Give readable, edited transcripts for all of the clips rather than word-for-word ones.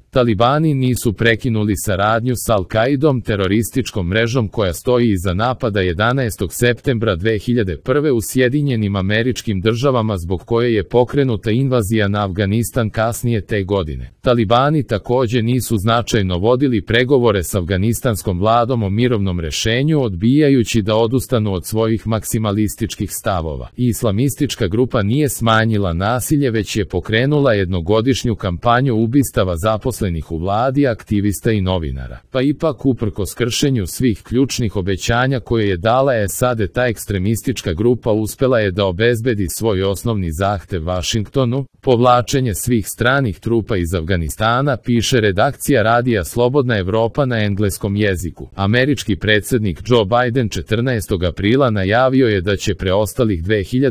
Talibani nisu prekinuli saradnju s Al-Kaidom, terorističkom mrežom koja stoji iza napada 11. septembra 2001. u Sjedinjenim Američkim Državama zbog koje je pokrenuta invazija na Afganistan kasnije te godine. Talibani također nisu značajno vodili pregovore s afganistanskom vladom o mirovnom rješenju, odbijajući da odustanu od svojih maksimalističkih stavova. Islamistička grupa nije smanjila nasilje, već je pokrenula jednogodišnju kampanju ubistava zaposlenih u vladi, aktivista i novinara. Pa ipak, uprkos kršenju svih ključnih obećanja koje je dala SAD, ta ekstremistička grupa uspjela je da obezbedi svoj osnovni zahtev Vašingtonu, povlačenje svih stranih trupa iz Afganistana, piše redakcija radija Slobodna Evropa na engleskom jeziku. Američki predsjednik Joe Biden 14. aprila najavio je da će preostalih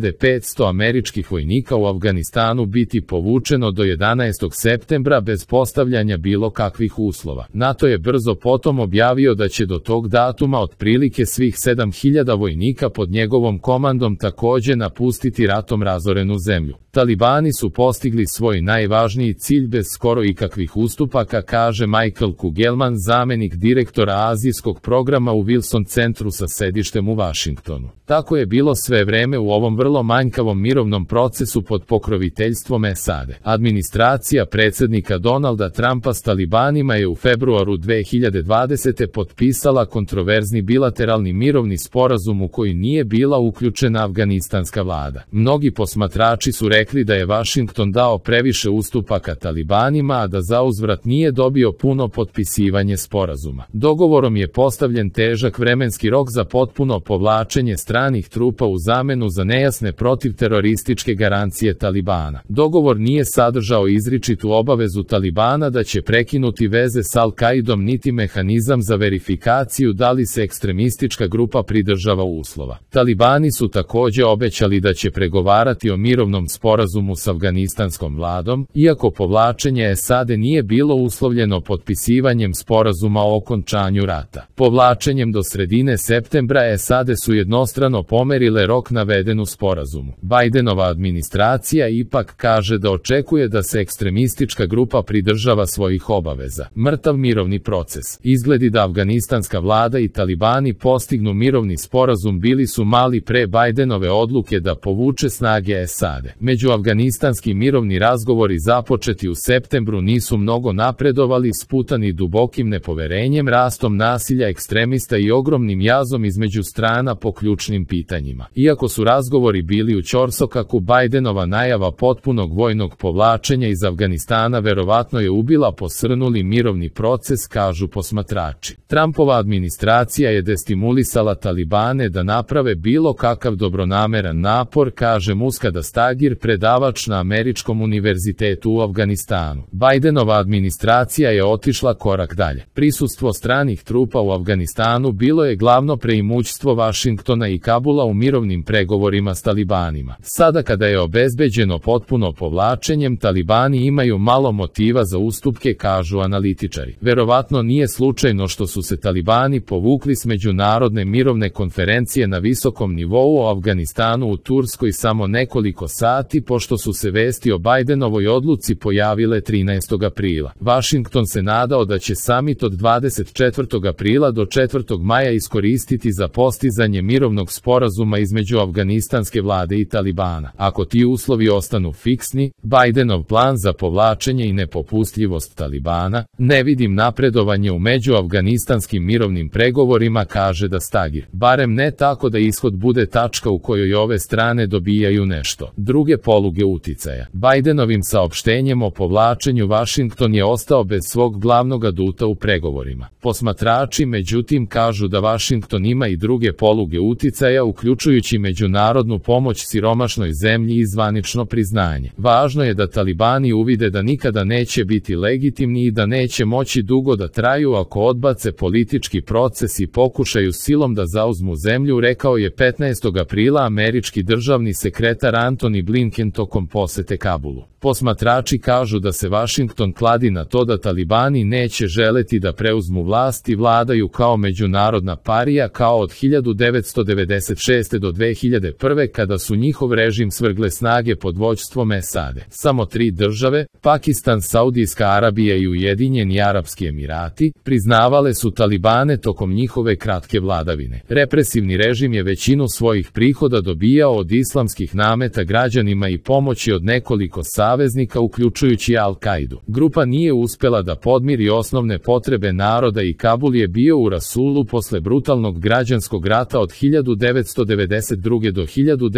2500 američkih vojnika u Afganistanu biti povučeno do 11. septembra bez postavljanja bilo kakvih uslova. NATO je brzo potom objavio da će do tog datuma otprilike svih 7000 vojnika pod njegovom komandom također napustiti ratom razorenu zemlju. Talibani su postigli svoj najvažniji cilj bez skoro ikakvih ustupaka, kaže Michael Kugelman, zamjenik direktora azijskog programa u Wilson centru sa sedištem u Vašingtonu. Tako je bilo sve vreme u ovom vrlo manjkavom mirovnom procesu pod pokroviteljstvom SAD. Administracija predsjednika Donalda Trumpa s Talibanima je u februaru 2020. potpisala kontroverzni bilateralni mirovni sporazum u koji nije bila uključena afganistanska vlada. Mnogi posmatrači su rekli da je Vašington dao previše ustupaka Talibanima, a da zauzvrat nije dobio puno potpisivanje sporazuma. Dogovorom je postavljen težak vremenski rok za potpuno povlačenje stranih trupa u zamenu za nejasne protivterorističke garancije Talibana. Dogovor nije sadržao izričitu obavezu Talibana da će prekinuti veze s Al-Kaidom niti mehanizam za verifikaciju da li se ekstremistička grupa pridržava uslova. Talibani su također obećali da će pregovarati o mirovnom sporazumu s afganistanskom vladom, iako povlačenje SAD nije bilo uslovljeno potpisivanjem sporazuma o okončanju rata. Povlačenjem do sredine septembra SAD su jednostrano pomerile rok naveden u sporazumu. Bidenova administracija ipak kaže da očekuje da se ekstremistička grupa pridržava svojih obaveza. Mrtav mirovni proces. Izgledi da afganistanska vlada i Talibani postignu mirovni sporazum bili su mali pre Bidenove odluke da povuče snage SAD. Međuafganistanski mirovni razgovori započeti u septembru nisu mnogo napredovali, sputani dubokim nepoverenjem, rastom nasilja ekstremista i ogromnim jazom između strana po ključnim pitanjima. Iako su razgovori bili u ćorsokaku, Bidenova najava potpunog vojnog povlačenja iz Afganistana verovatno je ubila posrnuli mirovni proces, kažu posmatrači. Trumpova administracija je destimulisala Talibane da naprave bilo kakav dobronameran napor, kaže Muscada Stagir, predavač na Američkom univerzitetu u Afganistanu. Bidenova administracija je otišla korak dalje. Prisustvo stranih trupa u Afganistanu bilo je glavno preimućstvo Vašingtona i Kabula u mirovnim pregovorima s Talibanima. Sada kada je obezbeđeno potpuno povlačenjem, Talibani imaju malo motiva za ustupke, kažu analitičari. Verovatno nije slučajno što su se Talibani povukli s međunarodne mirovne konferencije na visokom nivou o Afganistanu u Turskoj samo nekoliko sati pošto su se vesti o Bidenovoj odluci pojavile 13. aprila. Vašington se nadao da će samit od 24. aprila do 4. maja iskoristiti za postizanje mirovnog sporazuma između afganistanske vlade i Talibana. Ako ti uslovi ostanu fiksni, Bidenov plan za povlačenje i nepopustljivost Talibana, ne vidim napredovanje u međuafganistanskim mirovnim pregovorima, kaže da Stagir. Barem ne tako da ishod bude tačka u kojoj ove strane dobijaju nešto. Druge poluge uticaja. Bidenovim saopštenjem o povlačenju Vašington je ostao bez svog glavnog aduta u pregovorima. Posmatrači međutim kažu da Vašington ima i druge poluge uticaja, uključujući međunarodnu pomoć siromašnoj zemlji i zvanično priznanje. Važno je da Talibani uvide da nikada neće biti legitimni i da neće moći dugo da traju ako odbace politički proces i pokušaju silom da zauzmu zemlju, rekao je 15. aprila američki državni sekretar Antony Blinken tokom posete Kabulu. Posmatrači kažu da se Vašington kladi na to da talibani neće želeti da preuzmu vlast i vladaju kao međunarodna parija kao od 1996. do 2001. kada su njihov režim svrgle snage pod vođstvom SAD. Samo 3 države, Pakistan, Saudijska Arabija i Ujedinjeni Arapski Emirati, priznavale su talibane tokom njihove kratke vladavine. Represivni režim je većinu svojih prihoda dobijao od islamskih nameta građanima i pomoći od nekoliko saveznika uključujući Al-Kaidu. Grupa nije uspela da podmiri osnovne potrebe naroda i Kabul je bio u rasulu posle brutalnog građanskog rata od 1992. do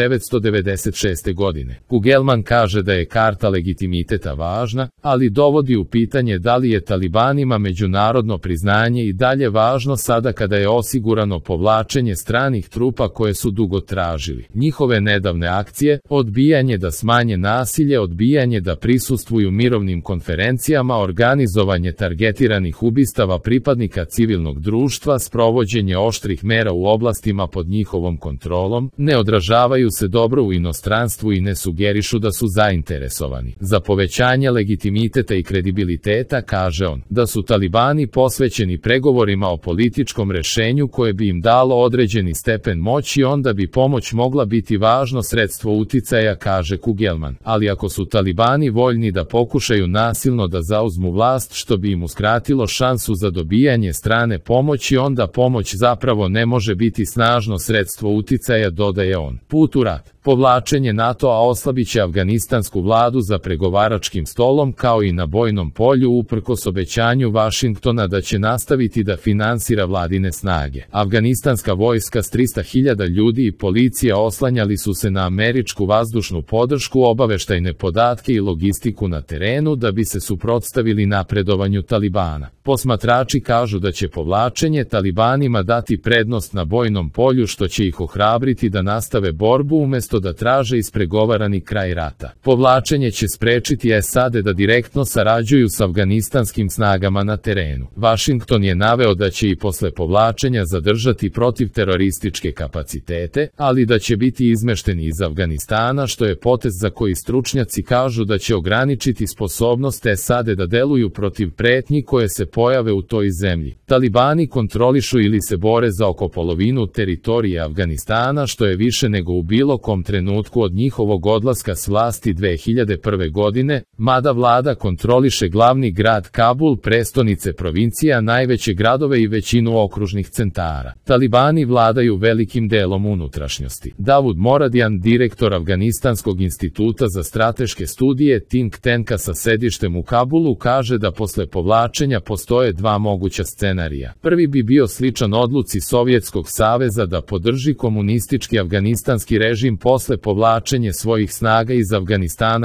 1996. godine. Kugelman kaže da je karta legitimiteta važna, ali dovodi u pitanje da li je talibanima međunarodno priznanje i dalje važno sada kada je osigurano povlačenje stranih trupa koje su dugo tražili. Njihove nedavne akcije, odbijanje da smanje nasilje, odbijanje da prisustvuju mirovnim konferencijama, organizovanje targetiranih ubistava pripadnika civilnog društva, sprovođenje oštrih mera u oblastima pod njihovom kontrolom, ne odražavaju se dobro u inostranstvu i ne sugerišu da su zainteresovani za povećanje legitimiteta i kredibiliteta, kaže on, da su talibani posvećeni pregovorima o političkom rešenju koje bi im dalo određeni stepen moći, onda bi pomoć mogla biti važno sredstvo uticaja, kaže Kugelman. Ali ako su talibani voljni da pokušaju nasilno da zauzmu vlast što bi im uskratilo šansu za dobijanje strane pomoći, onda pomoć zapravo ne može biti snažno sredstvo uticaja, dodaje on. Put u rat. Povlačenje NATO-a oslabiće afganistansku vladu za pregovaračkim stolom kao i na bojnom polju uprkos obećanju Vašingtona da će nastaviti da finansira vladine snage. Afganistanska vojska s 300.000 ljudi i policija oslanjali su se na američku vazdušnu podršku, obaveštajne podatke i logistiku na terenu da bi se suprotstavili napredovanju talibana. Posmatrači kažu da će povlačenje talibanima dati prednost na bojnom polju što će ih ohrabriti da nastave borbu umesto da traže ispregovarani kraj rata. Povlačenje će sprečiti SAD da direktno sarađuju s afganistanskim snagama na terenu. Vašington je naveo da će i posle povlačenja zadržati protivterorističke kapacitete, ali da će biti izmešteni iz Afganistana, što je potez za koji stručnjaci kažu da će ograničiti sposobnost SAD da deluju protiv pretnji koje se pojave u toj zemlji. Talibani kontrolišu ili se bore za oko polovinu teritorije Afganistana, što je više nego u bilo kom trenutku od njihovog odlaska s vlasti 2001. godine, mada vlada kontroliše glavni grad Kabul, prestonice provincija, najveće gradove i većinu okružnih centara. Talibani vladaju velikim delom unutrašnjosti. Davud Moradian, direktor Afganistanskog instituta za strateške studije think tanka sa sedištem u Kabulu, kaže da posle povlačenja postoje 2 moguća scenarija. Prvi bi bio sličan odluci Sovjetskog saveza da podrži komunistički afganistanski režim posle povlačenja svojih snaga iz Afganistana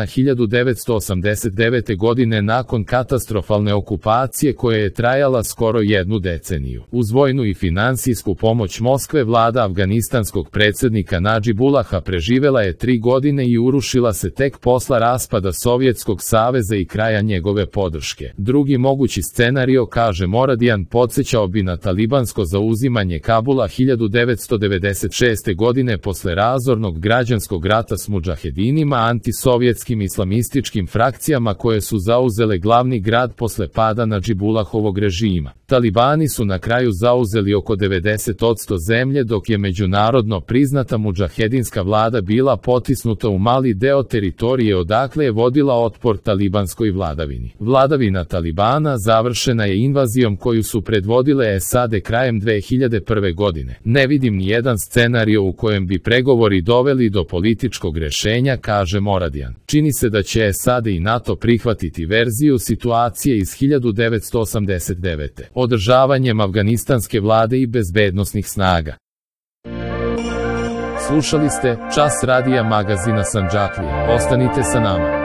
1989. godine nakon katastrofalne okupacije koja je trajala skoro 1 deceniju. Uz vojnu i finansijsku pomoć Moskve vlada afganistanskog predsjednika Nadžibullaha preživela je 3 godine i urušila se tek posla raspada Sovjetskog saveza i kraja njegove podrške. Drugi mogući scenario, kaže Moradian, podsjećao bi na talibansko zauzimanje Kabula 1996. godine posle razornog građanskog rata s mudžahedinima, antisovjetskim islamističkim frakcijama koje su zauzele glavni grad posle pada Nadžibullahovog režima. Talibani su na kraju zauzeli oko 90% zemlje, dok je međunarodno priznata mudžahedinska vlada bila potisnuta u mali deo teritorije odakle je vodila otpor talibanskoj vladavini. Vladavina Talibana završena je invazijom koju su predvodile SAD krajem 2001. godine. Ne vidim ni jedan scenario u kojem bi pregovori doveli do političkog rešenja, kaže Moradian. Čini se da će SAD i NATO prihvatiti verziju situacije iz 1989. održavanjem afganistanske vlade i bezbednosnih snaga. Slušali ste Čas radija magazina Sandžaklija. Ostanite sa nama.